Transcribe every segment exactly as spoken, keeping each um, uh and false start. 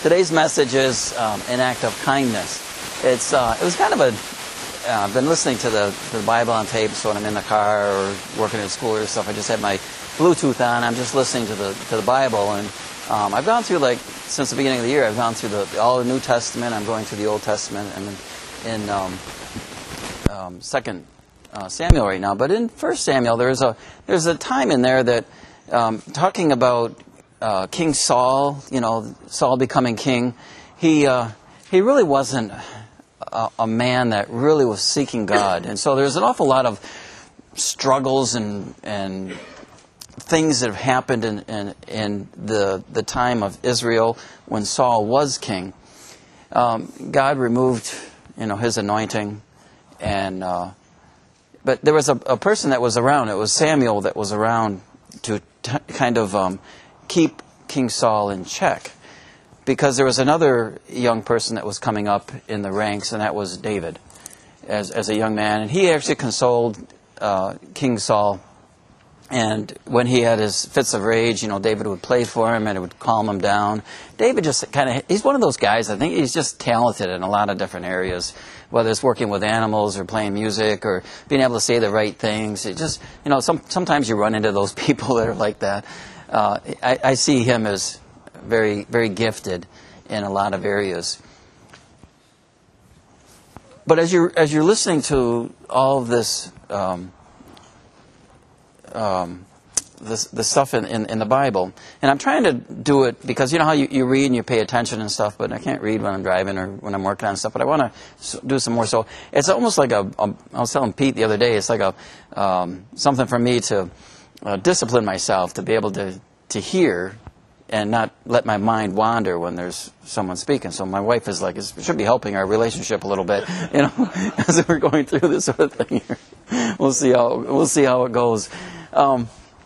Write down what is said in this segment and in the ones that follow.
Today's message is um, an act of kindness. It's uh, it was kind of a. Uh, I've been listening to the, to the Bible on tape, so when I'm in the car or working at school or stuff, I just have my Bluetooth on. I'm just listening to the to the Bible, and um, I've gone through like since the beginning of the year. I've gone through the all the New Testament. I'm going through the Old Testament, and in um, um, Second uh, Samuel right now. But in First Samuel, there's a there's a time in there that um, talking about uh, King Saul. You know, Saul becoming king. He uh, he really wasn't a, a man that really was seeking God, and so there's an awful lot of struggles and and things that have happened in, in, in the the time of Israel when Saul was king. Um, God removed, you know, his anointing, and uh, but there was a, a person that was around. It was Samuel that was around to t- kind of um, keep King Saul in check, because there was another young person that was coming up in the ranks, and that was David, as as a young man, and he actually consoled uh, King Saul. And when he had his fits of rage, you know, David would play for him and it would calm him down. David just kind of, he's one of those guys, I think he's just talented in a lot of different areas, whether it's working with animals or playing music or being able to say the right things. It just, you know, some, sometimes you run into those people that are like that. Uh, I, I see him as very, very gifted in a lot of areas. But as you're, as you're listening to all of this, um, Um, the, the stuff in, in, in the Bible. And I'm trying to do it because you know how you, you read and you pay attention and stuff, but I can't read when I'm driving or when I'm working on stuff, but I want to do some more. So it's almost like a, a, I was telling Pete the other day, it's like a um, something for me to uh, discipline myself to be able to, to hear and not let my mind wander when there's someone speaking. So my wife is like, it should be helping our relationship a little bit, you know, as we're going through this sort of thing here. We'll see how, we'll see how it goes. Um,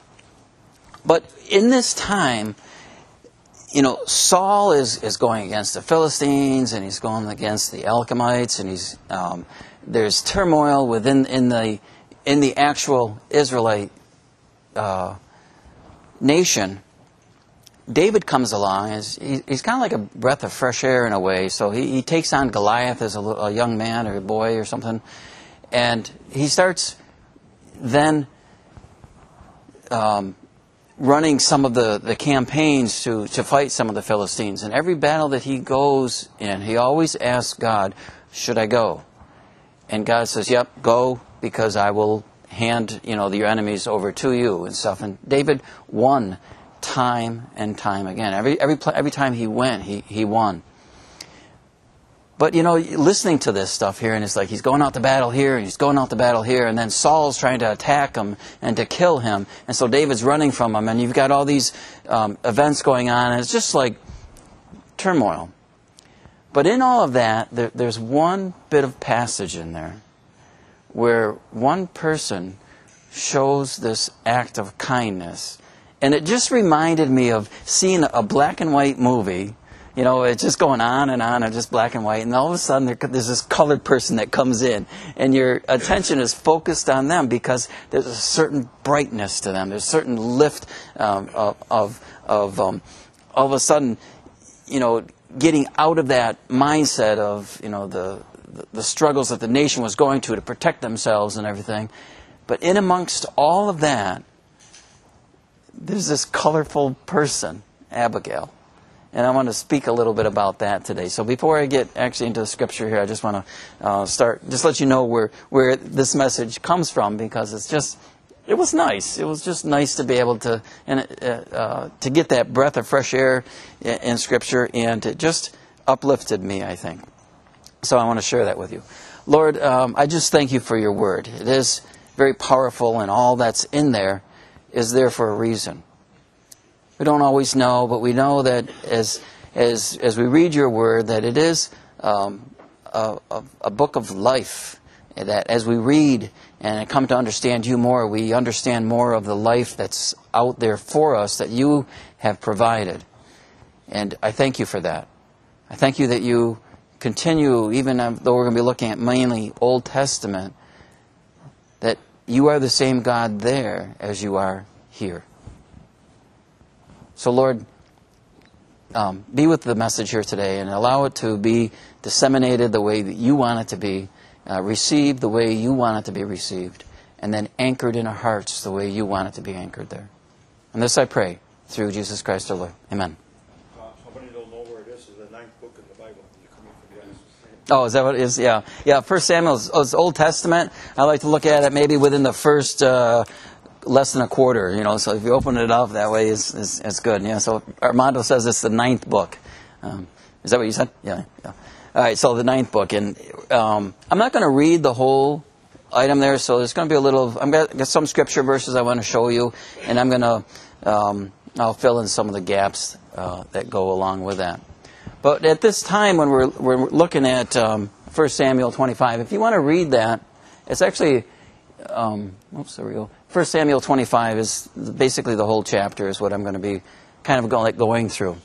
but in this time, you know, Saul is, is going against the Philistines, and he's going against the Elamites, and he's um, there's turmoil within in the in the actual Israelite uh, nation. David comes along. He's, he's kind of like a breath of fresh air in a way. So he, he takes on Goliath as a, a young man or a boy or something, and he starts then Um, running some of the, the campaigns to, to fight some of the Philistines. And every battle that he goes in, he always asks God, should I go? And God says, yep, go, because I will hand, you know, your enemies over to you and stuff. And David won time and time again. Every every every time he went, he, he won. But, you know, listening to this stuff here, and it's like he's going out to battle here, and he's going out to battle here, and then Saul's trying to attack him and to kill him, and so David's running from him, and you've got all these um, events going on, and it's just like turmoil. But in all of that, there, there's one bit of passage in there where one person shows this act of kindness, and it just reminded me of seeing a black and white movie. You know, it's just going on and on, and just black and white. And all of a sudden, there, there's this colored person that comes in. And your attention is focused on them because there's a certain brightness to them. There's a certain lift um, of, of, of um, all of a sudden, you know, getting out of that mindset of, you know, the, the struggles that the nation was going to to protect themselves and everything. But in amongst all of that, there's this colorful person, Abigail. And I want to speak a little bit about that today. So before I get actually into the scripture here, I just want to uh, start, just let you know where, where this message comes from, because it's just, it was nice. It was just nice to be able to, and uh, uh, to get that breath of fresh air in, in scripture, and it just uplifted me, I think. So I want to share that with you. Lord, um, I just thank you for your word. It is very powerful, and all that's in there is there for a reason. We don't always know, but we know that as as as we read your word, that it is um, a, a, a book of life. That as we read and come to understand you more, we understand more of the life that's out there for us that you have provided. And I thank you for that. I thank you that you continue, even though we're going to be looking at mainly Old Testament, that you are the same God there as you are here. So, Lord, um, be with the message here today and allow it to be disseminated the way that you want it to be, uh, received the way you want it to be received, and then anchored in our hearts the way you want it to be anchored there. And this I pray through Jesus Christ our Lord. Amen. Uh, how many don't know where it is? It's the ninth book in the Bible. You come in for the Oh, is that what it is? Yeah. Yeah, First Samuel is, is Old Testament. I like to look at it maybe within the first uh, less than a quarter, you know, so if you open it up that way, it's, it's, it's good. Yeah, so Armando says it's the ninth book. Um, is that what you said? Yeah, yeah. All right, so the ninth book. And um, I'm not going to read the whole item there, so there's going to be a little, I'm going to get some scripture verses I want to show you, and I'm going to, um, I'll fill in some of the gaps uh, that go along with that. But at this time when we're, we're looking at um, First Samuel twenty-five, if you want to read that, it's actually, um, oops, there we go. First Samuel twenty-five is basically the whole chapter is what I'm going to be kind of going, like going through.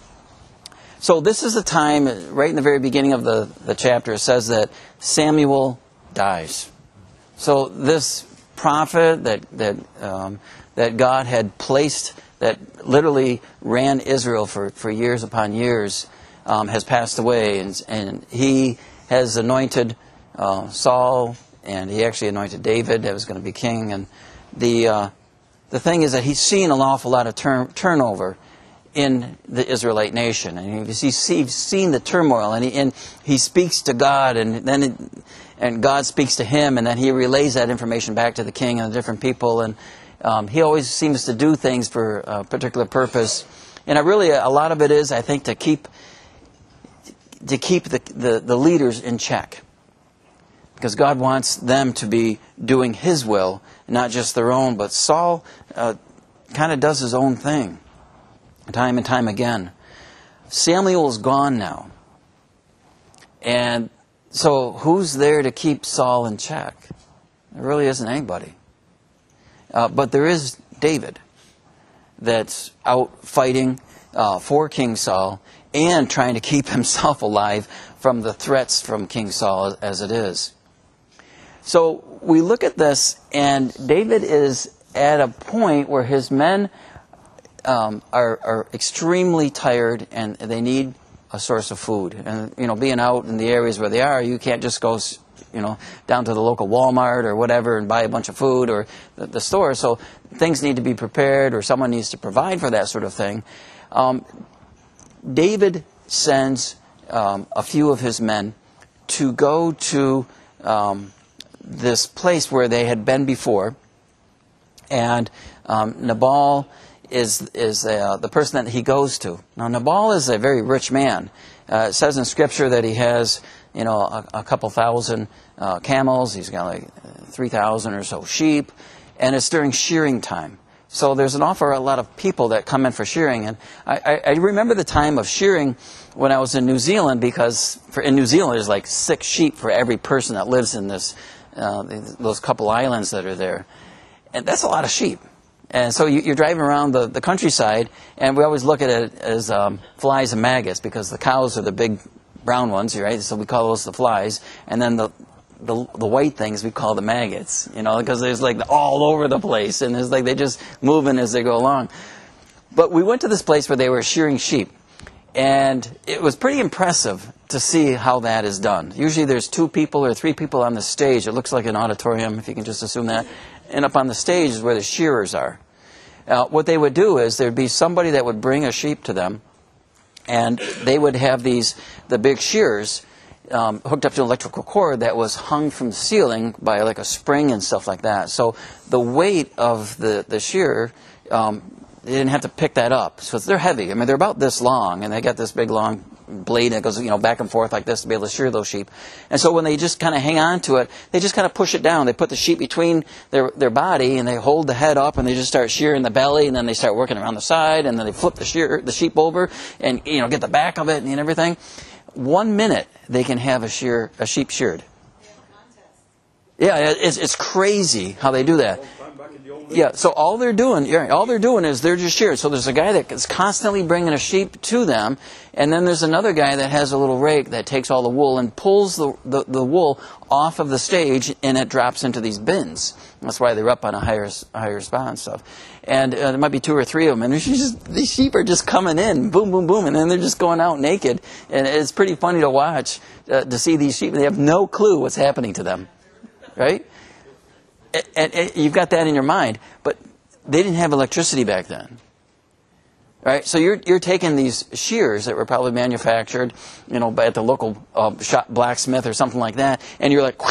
So this is the time, right in the very beginning of the, the chapter, it says that Samuel dies. So this prophet that that um, that God had placed, that literally ran Israel for, for years upon years, um, has passed away, and, and he has anointed uh, Saul, and he actually anointed David that was going to be king. And the uh, the thing is that he's seen an awful lot of turn, turnover in the Israelite nation, and he's, he's seen the turmoil, and he, and he speaks to God, and then it, and God speaks to him, and then he relays that information back to the king and the different people, and um, he always seems to do things for a particular purpose. And I really, a lot of it is, I think, to keep to keep the, the, the leaders in check, because God wants them to be doing His will, not just their own. But Saul uh, kind of does his own thing, time and time again. Samuel's gone now, and so who's there to keep Saul in check? There really isn't anybody. Uh, but there is David that's out fighting uh, for King Saul and trying to keep himself alive from the threats from King Saul as it is. So we look at this, and David is at a point where his men um, are, are extremely tired, and they need a source of food. And, you know, being out in the areas where they are, you can't just go, you know, down to the local Walmart or whatever and buy a bunch of food, or the, the store. So things need to be prepared, or someone needs to provide for that sort of thing. Um, David sends um, a few of his men to go to um, this place where they had been before, and um, Nabal is is uh, the person that he goes to. Now, Nabal is a very rich man. Uh, it says in Scripture that he has, you know, a, a couple thousand uh, camels. He's got like three thousand or so sheep, and it's during shearing time. So there's an awful lot of people that come in for shearing. And I, I, I remember the time of shearing when I was in New Zealand, because for, in New Zealand there's like six sheep for every person that lives in this uh, those couple islands that are there. And that's a lot of sheep. And so you, you're driving around the, the countryside, and we always look at it as um, flies and maggots, because the cows are the big brown ones, right? So we call those the flies. And then the The, the white things we call the maggots, you know, because there's like all over the place, and it's like they just moving as they go along. But we went to this place where they were shearing sheep, and it was pretty impressive to see how that is done. Usually there's two people or three people on the stage. It looks like an auditorium, if you can just assume that. And up on the stage is where the shearers are. Uh, what they would do is there'd be somebody that would bring a sheep to them, and they would have these, the big shears, Um, hooked up to an electrical cord that was hung from the ceiling by like a spring and stuff like that. So the weight of the, the shearer, um, they didn't have to pick that up. So they're heavy. I mean, they're about this long, and they got this big long blade that goes, you know, back and forth like this to be able to shear those sheep. And so when they just kind of hang on to it, they just kind of push it down. They put the sheep between their, their body, and they hold the head up, and they just start shearing the belly, and then they start working around the side, and then they flip the shear, the sheep over, and, you know, get the back of it and everything. One minute they can have a shear, a sheep sheared. Yeah, it's it's crazy how they do that. Back in the old Yeah, days. so all they're doing, yeah, all they're doing is they're just shearing. So there's a guy that is constantly bringing a sheep to them, and then there's another guy that has a little rake that takes all the wool and pulls the, the, the wool off of the stage, and it drops into these bins. That's why they're up on a higher higher spot and stuff. And uh, there might be two or three of them, and there's just, these sheep are just coming in, boom, boom, boom, and then they're just going out naked. And it's pretty funny to watch, uh, to see these sheep. They have no clue what's happening to them, right? And, and you've got that in your mind, but they didn't have electricity back then, right? So you're you're taking these shears that were probably manufactured, you know, at the local uh, shop blacksmith or something like that, and you're like,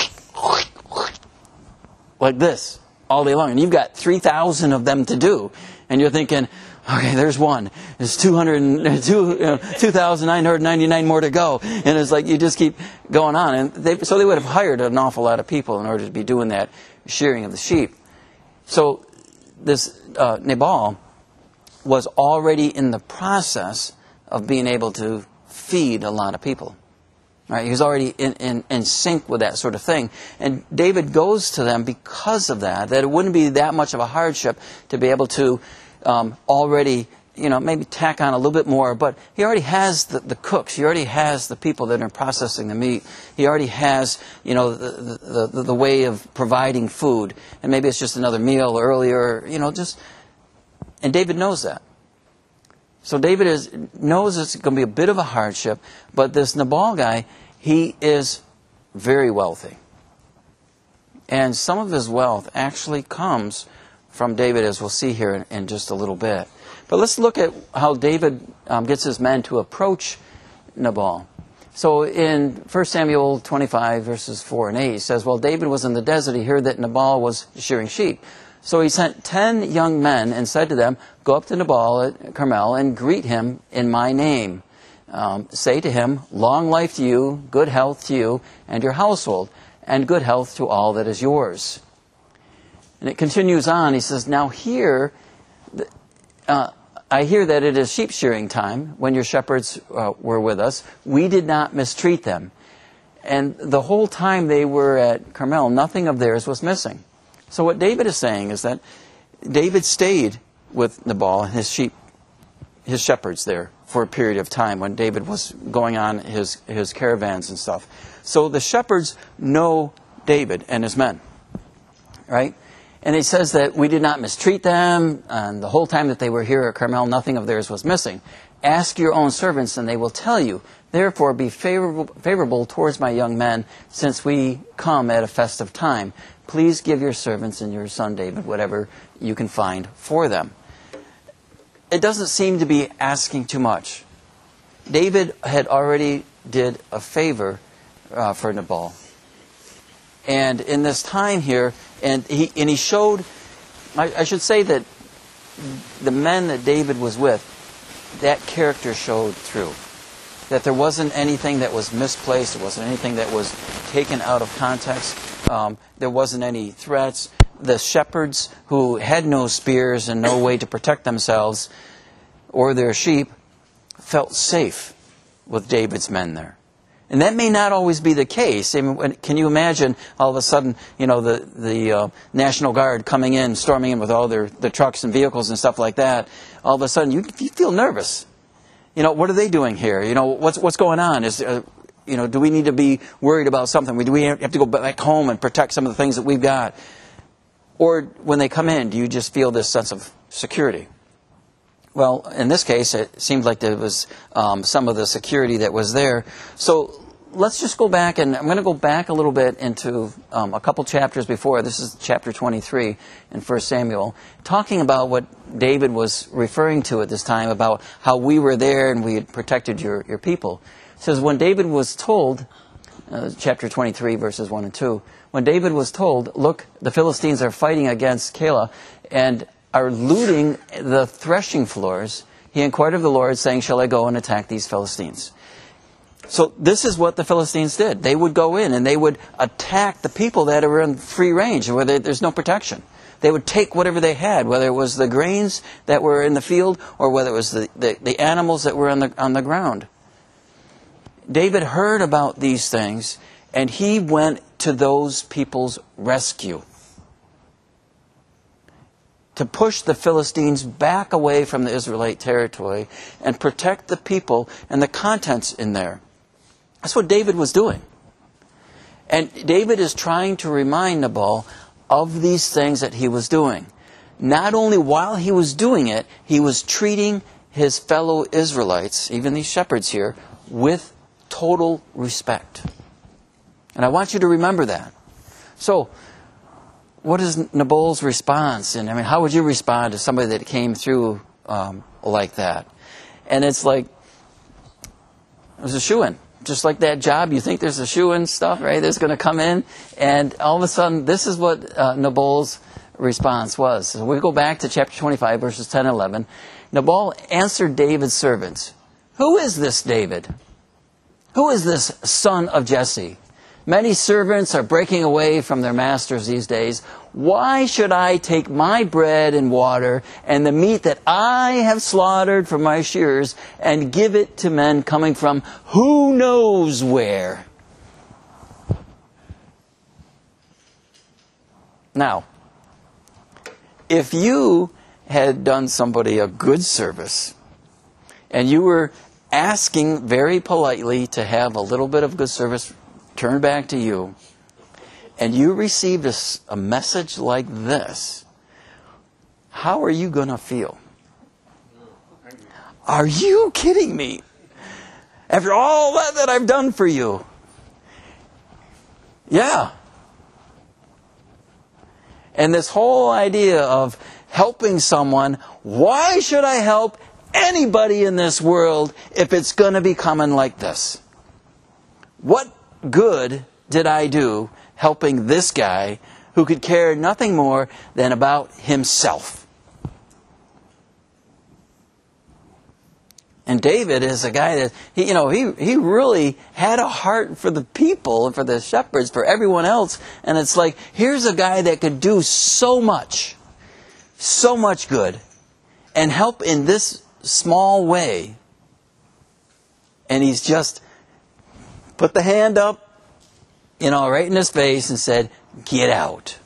like this all day long, and you've got three thousand of them to do, and you're thinking, okay, there's one, there's two hundred, two, you know, two thousand nine hundred ninety-nine more to go, and it's like you just keep going on, and they, so they would have hired an awful lot of people in order to be doing that shearing of the sheep. So this uh, Nabal was already in the process of being able to feed a lot of people. Right? He was already in, in, in sync with that sort of thing. And David goes to them because of that, that it wouldn't be that much of a hardship to be able to um, already, you know, maybe tack on a little bit more. But he already has the, the cooks. He already has the people that are processing the meat. He already has, you know, the, the, the, the way of providing food. And maybe it's just another meal earlier, you know, just... And David knows that. So David is, knows it's going to be a bit of a hardship, but this Nabal guy, he is very wealthy. And some of his wealth actually comes from David, as we'll see here in, in just a little bit. But let's look at how David um, gets his men to approach Nabal. So in First Samuel twenty-five, verses four and eight, it says, "While David was in the desert, he heard that Nabal was shearing sheep. So he sent ten young men and said to them, 'Go up to Nabal at Carmel and greet him in my name. Um, say to him, long life to you, good health to you and your household, and good health to all that is yours.'" And it continues on. He says, "Now here, uh, I hear that it is sheep shearing time when your shepherds uh, were with us. We did not mistreat them. And the whole time they were at Carmel, nothing of theirs was missing." So what David is saying is that David stayed with Nabal and his sheep, his shepherds there for a period of time when David was going on his, his caravans and stuff. So the shepherds know David and his men, right? And it says that we did not mistreat them, and the whole time that they were here at Carmel, nothing of theirs was missing. Ask your own servants, and they will tell you. Therefore, be favorable, favorable towards my young men, since we come at a festive time. Please give your servants and your son David whatever you can find for them." It doesn't seem to be asking too much. David had already did a favor uh, for Nabal. And in this time here, and he, and he showed, I, I should say that the men that David was with, that character showed through. That there wasn't anything that was misplaced, there wasn't anything that was taken out of context, um, there wasn't any threats. The shepherds who had no spears and no way to protect themselves or their sheep felt safe with David's men there. And that may not always be the case. I mean, can you imagine all of a sudden, you know, the, the uh, National Guard coming in, storming in with all their the trucks and vehicles and stuff like that. All of a sudden, you, you feel nervous. You know, what are they doing here? You know, what's what's going on? Is uh, you know, do we need to be worried about something? Do we have to go back home and protect some of the things that we've got? Or when they come in, do you just feel this sense of security? Well, in this case, it seemed like there was um, some of the security that was there. So let's just go back, and I'm going to go back a little bit into um, a couple chapters before. This is chapter twenty-three in First Samuel, talking about what David was referring to at this time, about how we were there and we had protected your, your people. It says, when David was told, uh, chapter twenty-three, verses one and two, when David was told, look, the Philistines are fighting against Keilah and are looting the threshing floors, he inquired of the Lord, saying, shall I go and attack these Philistines? So this is what the Philistines did. They would go in and they would attack the people that are in free range, where they, there's no protection. They would take whatever they had, whether it was the grains that were in the field or whether it was the, the, the animals that were on the, on the ground. David heard about these things, and he went to those people's rescue. to push the Philistines back away from the Israelite territory and protect the people and the contents in there. That's what David was doing. And David is trying to remind Nabal of these things that he was doing. Not only while he was doing it, he was treating his fellow Israelites, even these shepherds here, with total respect. And I want you to remember that. So, what is Nabal's response? And I mean, how would you respond to somebody that came through um, like that? And it's like, it was a shoo-in. Just like that job, you think there's a shoo-in stuff, right? That's going to come in. And all of a sudden, this is what uh, Nabal's response was. So we go back to chapter twenty-five, verses ten and eleven. Nabal answered David's servants, "Who is this David? Who is this son of Jesse? Many servants are breaking away from their masters these days. Why should I take my bread and water and the meat that I have slaughtered for my shearers and give it to men coming from who knows where?" Now, if you had done somebody a good service and you were asking very politely to have a little bit of good service turn back to you, and you received a, a message like this, how are you going to feel? Are you kidding me? After all that, that I've done for you. Yeah. And this whole idea of helping someone, why should I help anybody in this world if it's going to be coming like this? What good did I do helping this guy who could care nothing more than about himself? And David is a guy that, he, you know, he, he really had a heart for the people, for the shepherds, for everyone else. And it's like, here's a guy that could do so much, so much good, and help in this small way. And he's just put the hand up, you know, right in his face and said, "Get out."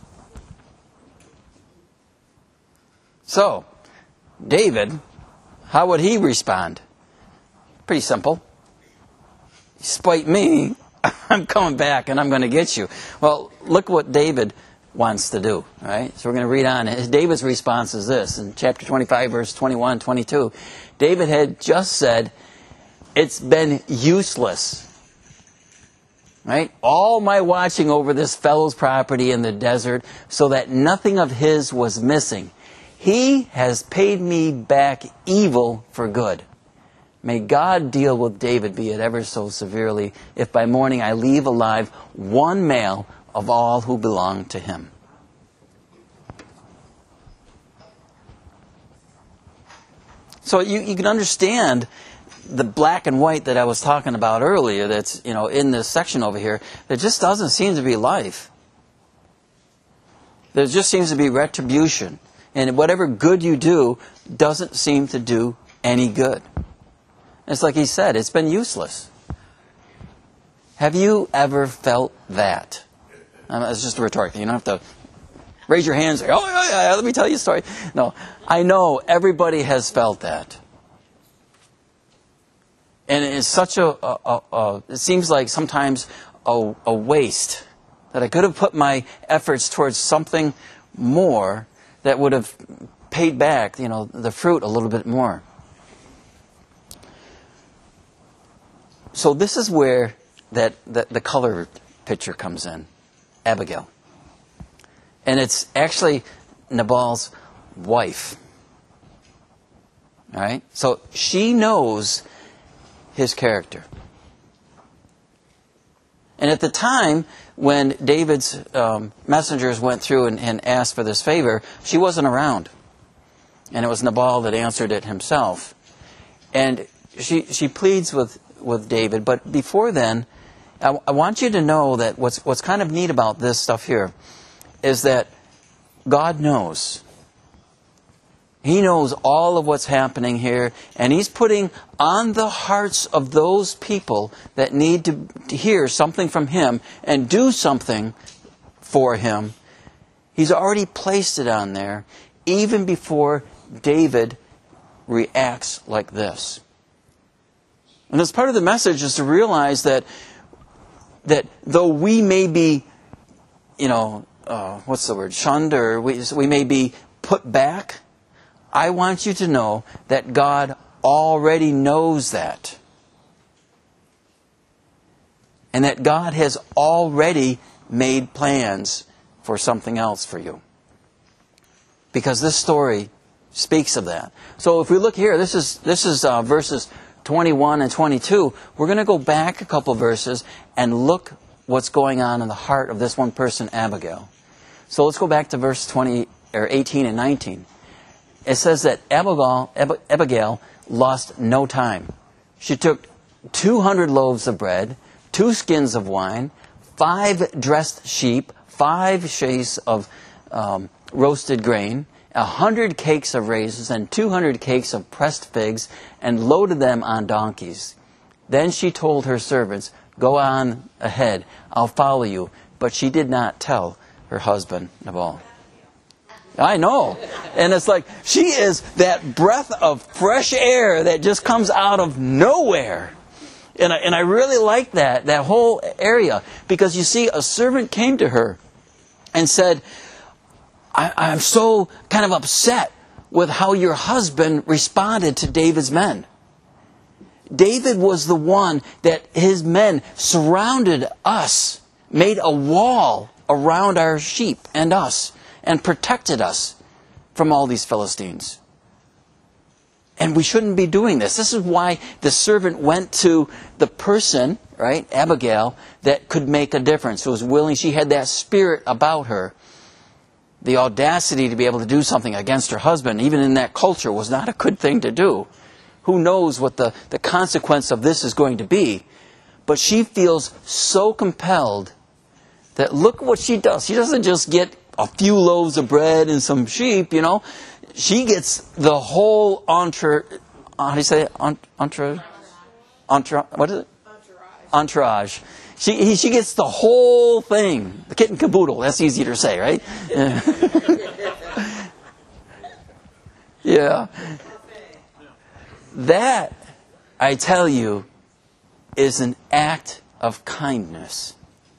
So, David, how would he respond? Pretty simple. Spite me, I'm coming back and I'm going to get you. Well, look what David wants to do, right? So we're going to read on. David's response is this. In chapter twenty-five, verse twenty-one, twenty-two, David had just said, "It's been useless. Right? All my watching over this fellow's property in the desert so that nothing of his was missing. He has paid me back evil for good. May God deal with David, be it ever so severely, if by morning I leave alive one male of all who belong to him." So you, you can understand the black and white that I was talking about earlier that's, you know, in this section over here. There just doesn't seem to be life. There just seems to be retribution. And whatever good you do doesn't seem to do any good. It's like he said, it's been useless. Have you ever felt that? Um, it's just a rhetorical. You don't have to raise your hands and say, "Oh, yeah, yeah, let me tell you a story." No, I know everybody has felt that. And it's such a, a, a, a it seems like sometimes a, a waste that I could have put my efforts towards something more that would have paid back, you know, the fruit a little bit more. So this is where that, that the color picture comes in, Abigail. And it's actually Nabal's wife. All right? So she knows his character. And at the time when David's um, messengers went through and, and asked for this favor, she wasn't around. And it was Nabal that answered it himself. And she she pleads with, with David. But before then, I, I want you to know that what's what's kind of neat about this stuff here is that God knows. He knows all of what's happening here, and He's putting on the hearts of those people that need to, to hear something from Him and do something for Him. He's already placed it on there, even before David reacts like this. And as part of the message is to realize that that though we may be, you know, uh, what's the word, shunned, or we, we may be put back, I want you to know that God already knows that. And that God has already made plans for something else for you. Because this story speaks of that. So if we look here, this is this is uh, verses twenty-one and twenty-two. We're going to go back a couple verses and look what's going on in the heart of this one person, Abigail. So let's go back to verse twenty or eighteen and nineteen. It says that Abigail, Ab- Abigail lost no time. She took two hundred loaves of bread, two skins of wine, five dressed sheep, five sheaves of um, roasted grain, a hundred cakes of raisins, and two hundred cakes of pressed figs, and loaded them on donkeys. Then she told her servants, "Go on ahead, I'll follow you." But she did not tell her husband, Nabal. I know. And it's like, she is that breath of fresh air that just comes out of nowhere. And I, and I really like that, that whole area. Because you see, a servant came to her and said, I, I'm so kind of upset with how your husband responded to David's men. David was the one that his men surrounded us, made a wall around our sheep and us, and protected us from all these Philistines. And we shouldn't be doing this. This is why the servant went to the person, right, Abigail, that could make a difference, who was willing. She had that spirit about her. The audacity to be able to do something against her husband, even in that culture, was not a good thing to do. Who knows what the, the consequence of this is going to be. But she feels so compelled that look what she does. She doesn't just get a few loaves of bread and some sheep, you know. She gets the whole entre, uh, how do you say it? Entre, entre, what is it? Entourage. Entourage. She, he, she gets the whole thing. The kit and caboodle. That's easy to say, right? Yeah. That, I tell you, is an act of kindness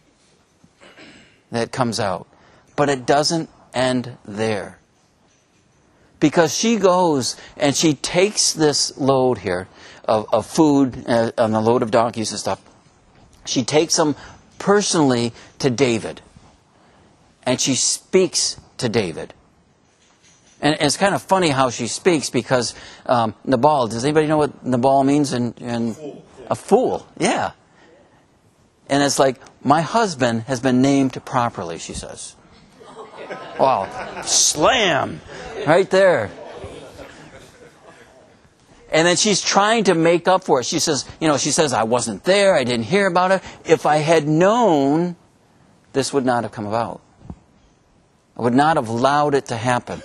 that comes out. But it doesn't end there. Because she goes and she takes this load here of, of food uh, on the load of donkeys and stuff. She takes them personally to David. And she speaks to David. And it's kind of funny how she speaks because um, Nabal, does anybody know what Nabal means? In, in, fool. A fool, yeah. And it's like, my husband has been named properly, she says. Wow. Slam! Right there. And then she's trying to make up for it. She says, you know, she says, I wasn't there, I didn't hear about it. If I had known, this would not have come about. I would not have allowed it to happen.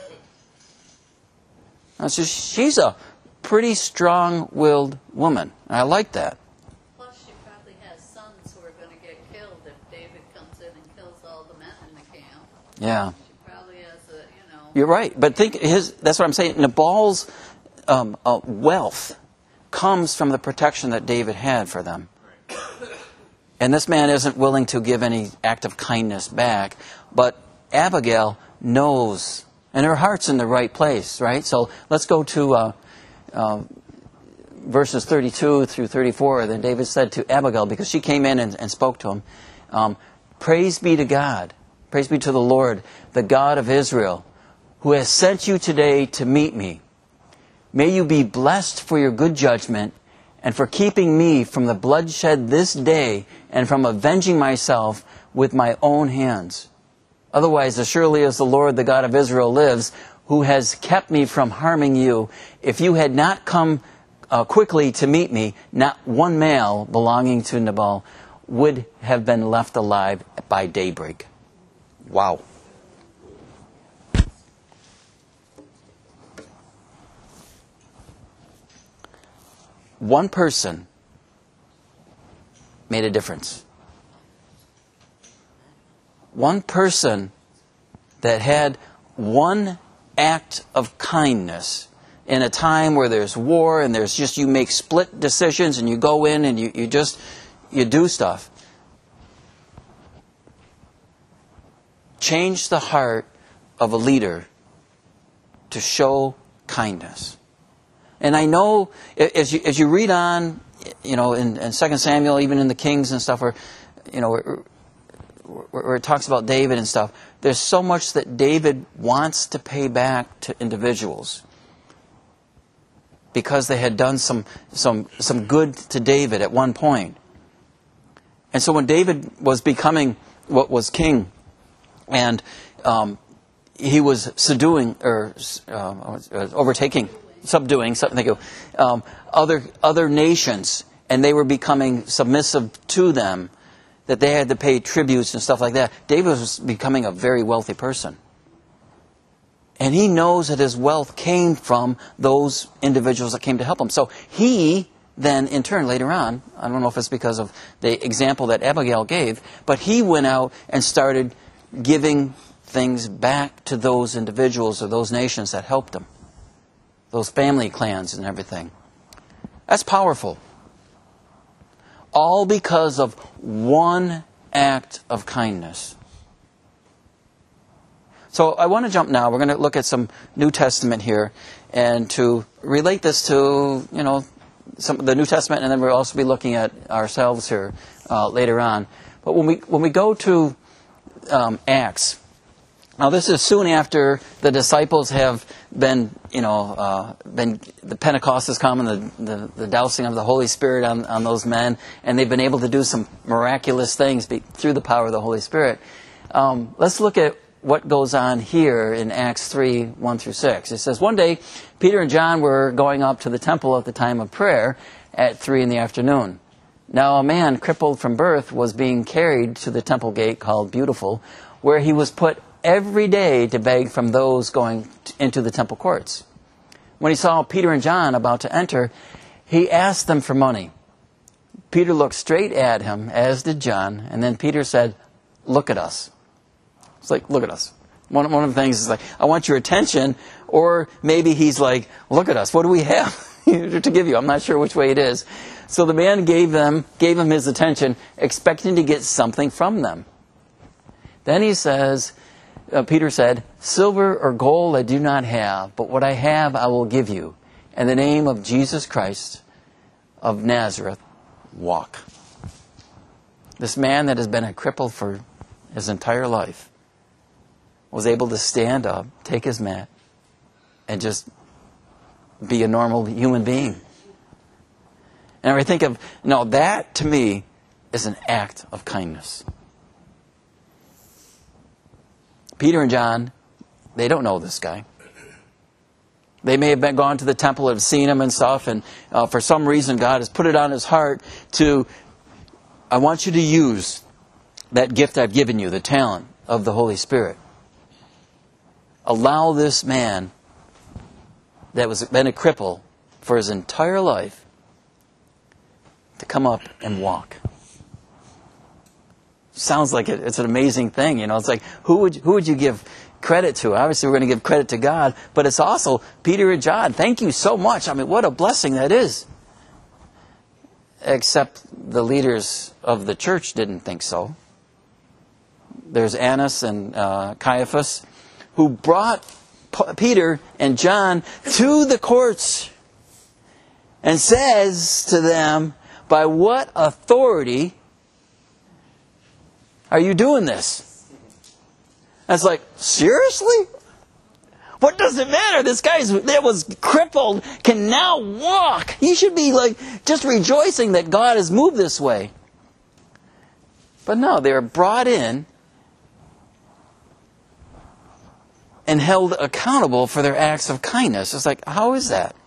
So she's a pretty strong-willed woman. I like that. Plus, she probably has sons who are going to get killed if David comes in and kills all the men in the camp. Yeah. She probably has a, you know... You're right. But think, his, that's what I'm saying. Nabal's um, uh, wealth comes from the protection that David had for them. And this man isn't willing to give any act of kindness back. But Abigail knows... And her heart's in the right place, right? So let's go to uh, uh, verses thirty-two through thirty-four. Then David said to Abigail, because she came in and, and spoke to him, um, praise be to God, praise be to the Lord, the God of Israel, who has sent you today to meet me. May you be blessed for your good judgment and for keeping me from the bloodshed this day and from avenging myself with my own hands. Otherwise, as surely as the Lord, the God of Israel, lives, who has kept me from harming you, if you had not come uh, quickly to meet me, not one male belonging to Nabal would have been left alive by daybreak. Wow. One person made a difference. One person that had one act of kindness in a time where there's war and there's just, you make split decisions and you go in and you, you just, you do stuff. Change the heart of a leader to show kindness. And I know as you, as you read on, you know, in, in Second Samuel, even in the Kings and stuff, where, you know, where, where it talks about David and stuff, there's so much that David wants to pay back to individuals because they had done some some some good to David at one point. And so when David was becoming what was king, and um, he was subduing or uh, overtaking, subduing, thank you, um, other other nations, and they were becoming submissive to them, that they had to pay tributes and stuff like that. David was becoming a very wealthy person. And he knows that his wealth came from those individuals that came to help him. So he then, in turn, later on, I don't know if it's because of the example that Abigail gave, but he went out and started giving things back to those individuals or those nations that helped him. Those family clans and everything. That's powerful. All because of one act of kindness. So I want to jump now. We're going to look at some New Testament here, and to relate this to, you know, some the New Testament, and then we'll also be looking at ourselves here uh, later on. But when we when we go to um, Acts, now this is soon after the disciples have been, you know, uh, been the Pentecost has come and the, the, the dousing of the Holy Spirit on, on those men, and they've been able to do some miraculous things be, through the power of the Holy Spirit. Um, let's look at what goes on here in Acts three, one through six. It says, one day, Peter and John were going up to the temple at the time of prayer at three in the afternoon. Now a man crippled from birth was being carried to the temple gate called Beautiful, where he was put every day to beg from those going into the temple courts. When he saw Peter and John about to enter, he asked them for money. Peter looked straight at him, as did John, and then Peter said, "Look at us." It's like, look at us. One, one of the things is like, I want your attention, or maybe he's like, look at us. What do we have to give you? I'm not sure which way it is. So the man gave them, gave him his attention, expecting to get something from them. Then he says, uh, Peter said, "Silver or gold I do not have, but what I have I will give you. In the name of Jesus Christ of Nazareth, walk." This man that has been a cripple for his entire life was able to stand up, take his mat, and just be a normal human being. And I think of, no, that to me is an act of kindness. Peter and John, they don't know this guy. They may have been gone to the temple and seen him and stuff, and uh, for some reason God has put it on his heart to, I want you to use that gift I've given you, the talent of the Holy Spirit. Allow this man that was been a cripple for his entire life to come up and walk. Sounds like it, it's an amazing thing, you know. It's like, who would who would you give credit to? Obviously, we're going to give credit to God, but it's also Peter and John. Thank you so much. I mean, what a blessing that is. Except the leaders of the church didn't think so. There's Annas and uh, Caiaphas, who brought P- Peter and John to the courts and says to them, "By what authority are you doing this?" And it's like, seriously? What does it matter? This guy that was crippled can now walk. He should be like just rejoicing that God has moved this way. But no, they were brought in and held accountable for their acts of kindness. It's like, how is that?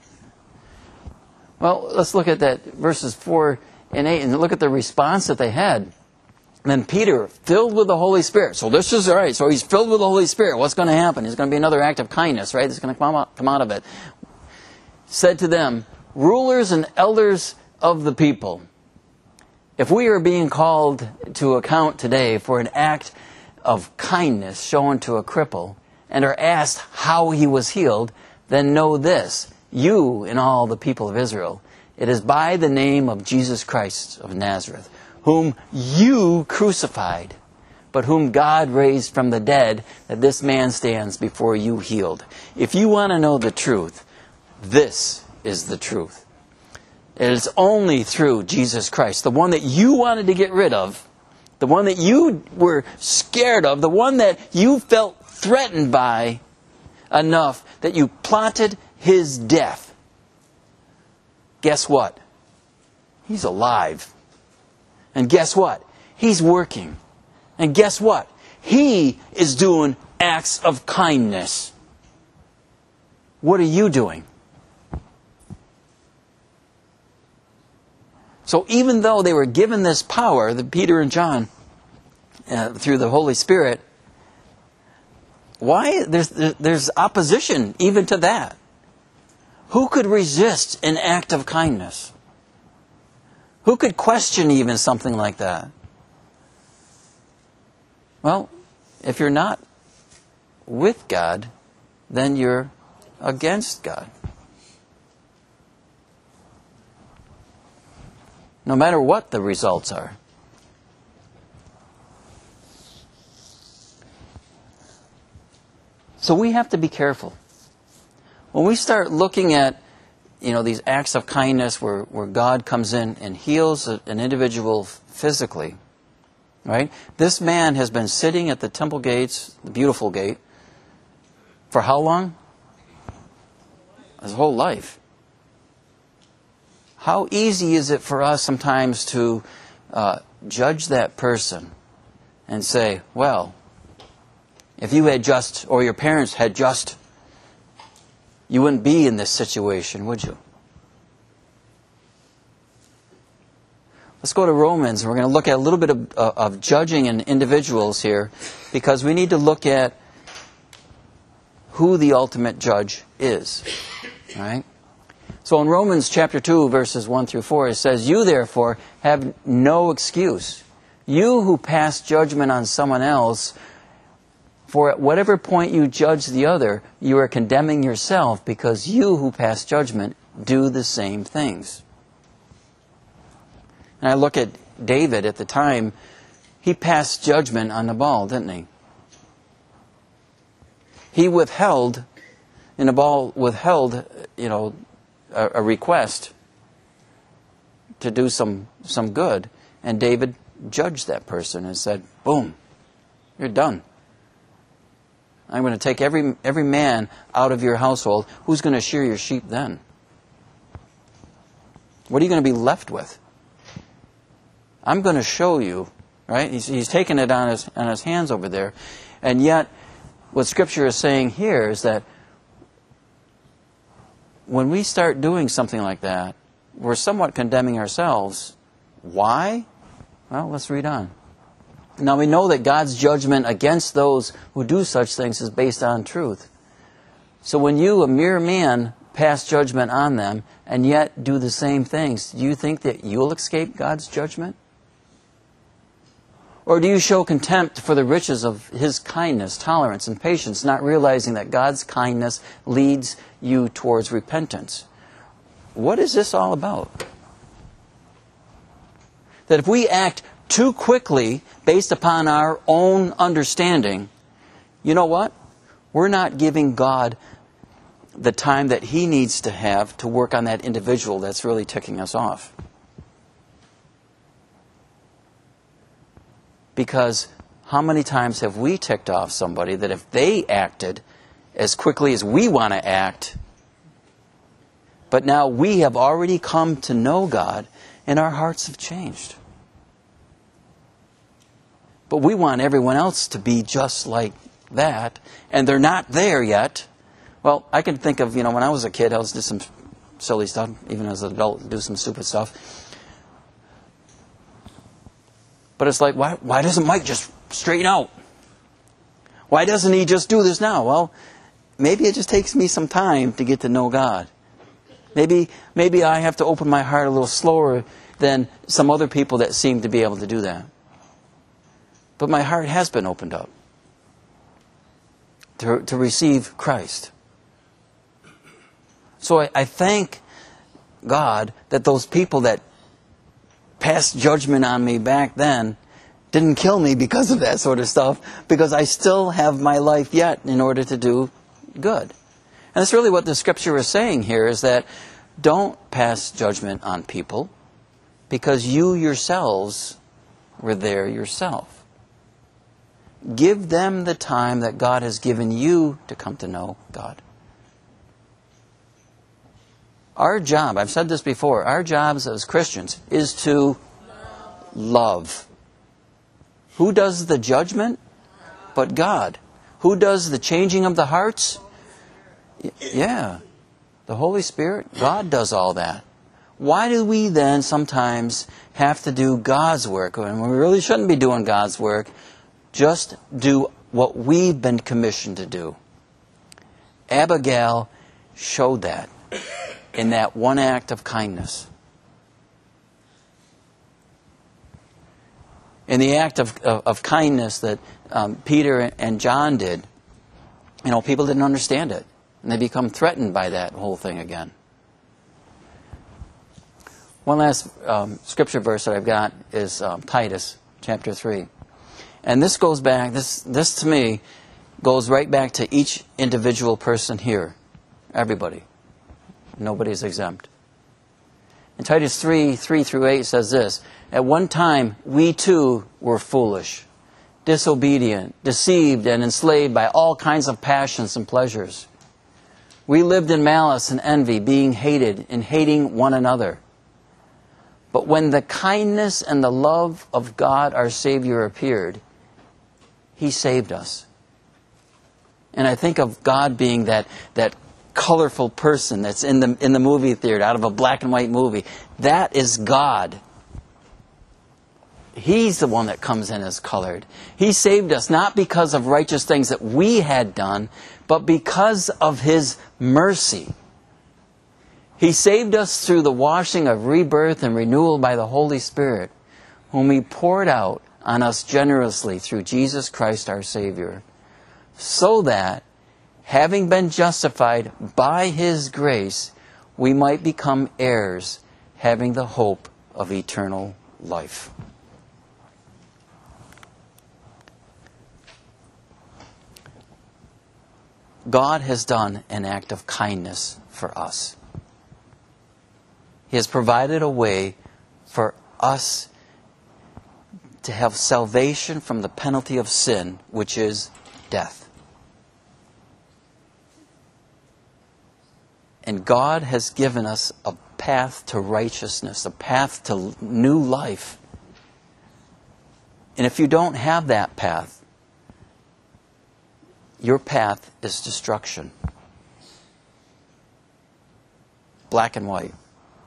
Well, let's look at that verses four and eight and look at the response that they had. And then Peter, filled with the Holy Spirit. So this is all right. So he's filled with the Holy Spirit. What's going to happen? There's going to be another act of kindness, right? That's going to come out, come out of it. Said to them, "Rulers and elders of the people, if we are being called to account today for an act of kindness shown to a cripple, and are asked how he was healed, then know this, you and all the people of Israel, it is by the name of Jesus Christ of Nazareth, whom you crucified, but whom God raised from the dead, that this man stands before you healed. If you want to know the truth, this is the truth. It is only through Jesus Christ, the one that you wanted to get rid of, the one that you were scared of, the one that you felt threatened by enough that you plotted his death. Guess what? He's alive. And guess what? He's working. And guess what? He is doing acts of kindness. What are you doing? So even though they were given this power, the Peter and John, uh, through the Holy Spirit, why there's there's opposition even to that? Who could resist an act of kindness? Who could question even something like that? Well, if you're not with God, then you're against God. No matter what the results are. So we have to be careful. When we start looking at, you know, these acts of kindness where, where God comes in and heals a, an individual physically, right? This man has been sitting at the temple gates, the beautiful gate, for how long? His whole life. How easy is it for us sometimes to uh, judge that person and say, well, if you had just, or your parents had just, you wouldn't be in this situation, would you? Let's go to Romans. We're going to look at a little bit of, uh, of judging in individuals here, because we need to look at who the ultimate judge is. Right? So in Romans chapter two, verses one through four, it says, you therefore have no excuse. You who pass judgment on someone else, for at whatever point you judge the other, you are condemning yourself, because you who pass judgment do the same things. And I look at David at the time, he passed judgment on Nabal, didn't he? He withheld, and Nabal withheld, you know, a, a request to do some, some good. And David judged that person and said, boom, you're done. I'm going to take every every man out of your household. Who's going to shear your sheep then? What are you going to be left with? I'm going to show you, right? He's, he's taking it on his, on his hands over there. And yet, what Scripture is saying here is that when we start doing something like that, we're somewhat condemning ourselves. Why? Well, let's read on. Now we know that God's judgment against those who do such things is based on truth. So when you, a mere man, pass judgment on them and yet do the same things, do you think that you'll escape God's judgment? Or do you show contempt for the riches of His kindness, tolerance, and patience, not realizing that God's kindness leads you towards repentance? What is this all about? That if we act too quickly based upon our own understanding, you know what? We're not giving God the time that He needs to have to work on that individual that's really ticking us off. Because how many times have we ticked off somebody that if they acted as quickly as we want to act, but now we have already come to know God and our hearts have changed. But we want everyone else to be just like that, and they're not there yet. Well, I can think of, you know, when I was a kid, I was did some silly stuff, even as an adult, do some stupid stuff. But it's like, why, why doesn't Mike just straighten out? Why doesn't he just do this now? Well, maybe it just takes me some time to get to know God. Maybe, maybe I have to open my heart a little slower than some other people that seem to be able to do that. But my heart has been opened up. to, to receive Christ. So I, I thank God that those people that passed judgment on me back then didn't kill me because of that sort of stuff, because I still have my life yet in order to do good. And that's really what the Scripture is saying here, is that don't pass judgment on people because you yourselves were there yourself. Give them the time that God has given you to come to know God. Our job, I've said this before, our jobs as Christians is to love. love. Who does the judgment? But God. Who does the changing of the hearts? Yeah. The Holy Spirit. God does all that. Why do we then sometimes have to do God's work when we really shouldn't be doing God's work? Just do what we've been commissioned to do. Abigail showed that in that one act of kindness. In the act of, of, of kindness that um, Peter and John did, you know, people didn't understand it. And they become threatened by that whole thing again. One last um, scripture verse that I've got is um, Titus chapter three. And this goes back, this, this to me, goes right back to each individual person here. Everybody. Nobody's exempt. In Titus three, three through eight says this: at one time we too were foolish, disobedient, deceived, and enslaved by all kinds of passions and pleasures. We lived in malice and envy, being hated and hating one another. But when the kindness and the love of God our Savior appeared, He saved us. And I think of God being that, that colorful person that's in the in the movie theater, out of a black and white movie. That is God. He's the one that comes in as colored. He saved us not because of righteous things that we had done, but because of His mercy. He saved us through the washing of rebirth and renewal by the Holy Spirit, whom He poured out on us generously through Jesus Christ our Savior, so that, having been justified by His grace, we might become heirs, having the hope of eternal life. God has done an act of kindness for us. He has provided a way for us to have salvation from the penalty of sin, which is death. And God has given us a path to righteousness, a path to new life. And if you don't have that path, your path is destruction. Black and white.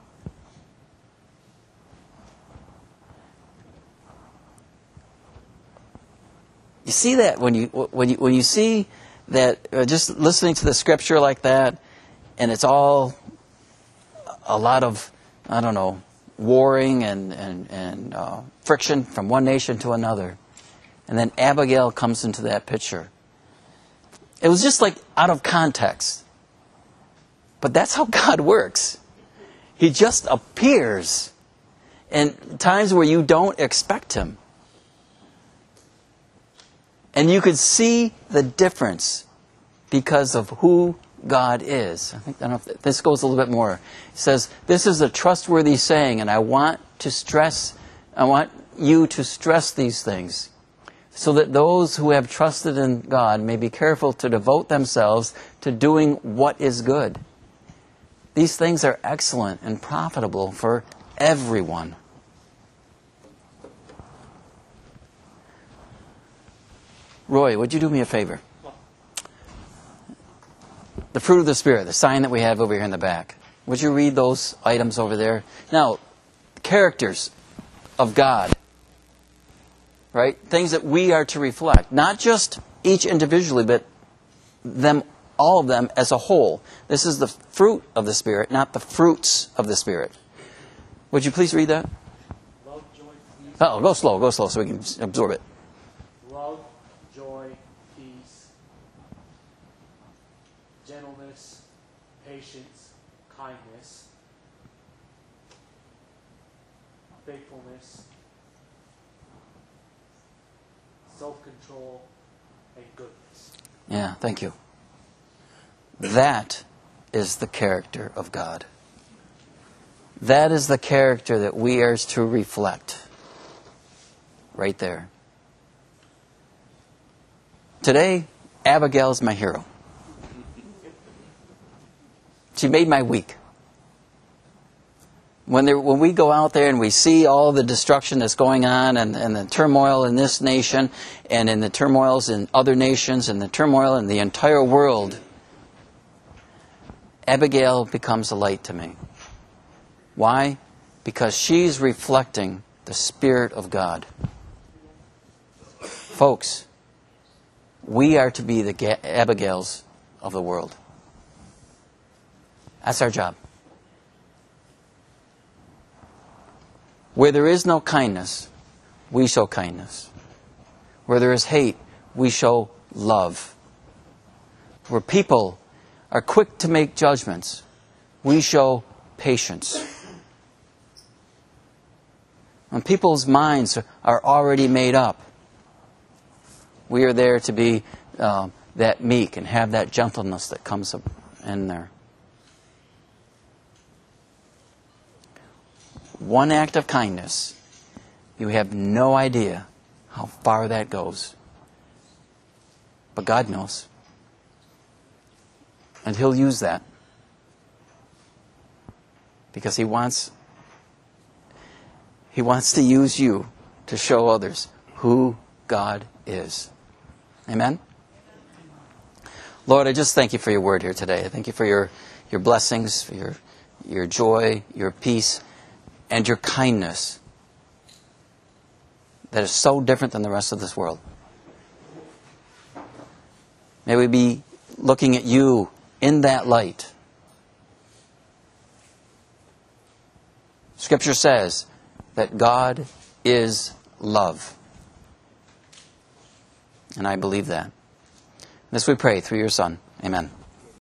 You see that when you when you when you see that uh, just listening to the scripture like that, and it's all a lot of, I don't know, warring and and and uh, friction from one nation to another, and then Abigail comes into that picture. It was just like out of context, but that's how God works. He just appears in times where you don't expect Him. And you could see the difference because of who God is. I think I don't know if this goes a little bit more. It says, this is a trustworthy saying, and I want to stress, I want you to stress these things, so that those who have trusted in God may be careful to devote themselves to doing what is good. These things are excellent and profitable for everyone. Roy, would you do me a favor? The fruit of the Spirit, the sign that we have over here in the back. Would you read those items over there? Now, characters of God. Right? Things that we are to reflect. Not just each individually, but them, all of them as a whole. This is the fruit of the Spirit, not the fruits of the Spirit. Would you please read that? Love, joy, peace. Oh, go slow, go slow so we can absorb it. Love, joy, peace, gentleness, patience, kindness, faithfulness, self-control, and goodness. Yeah, thank you. That is the character of God. That is the character that we are to reflect. Right there. Today, Abigail is my hero. She made my week. When, there, when we go out there and we see all the destruction that's going on and, and the turmoil in this nation and in the turmoils in other nations and the turmoil in the entire world, Abigail becomes a light to me. Why? Because she's reflecting the Spirit of God. Folks, we are to be the Ga- Abigails of the world. That's our job. Where there is no kindness, we show kindness. Where there is hate, we show love. Where people are quick to make judgments, we show patience. When people's minds are already made up, we are there to be uh, that meek and have that gentleness that comes up in there. One act of kindness, you have no idea how far that goes. But God knows. And He'll use that. Because He wants, He wants to use you to show others who God is. Amen? Lord, I just thank You for Your word here today. I thank You for Your, your blessings, for your, your joy, Your peace, and Your kindness that is so different than the rest of this world. May we be looking at You in that light. Scripture says that God is love. And I believe that. This we pray through Your Son. Amen.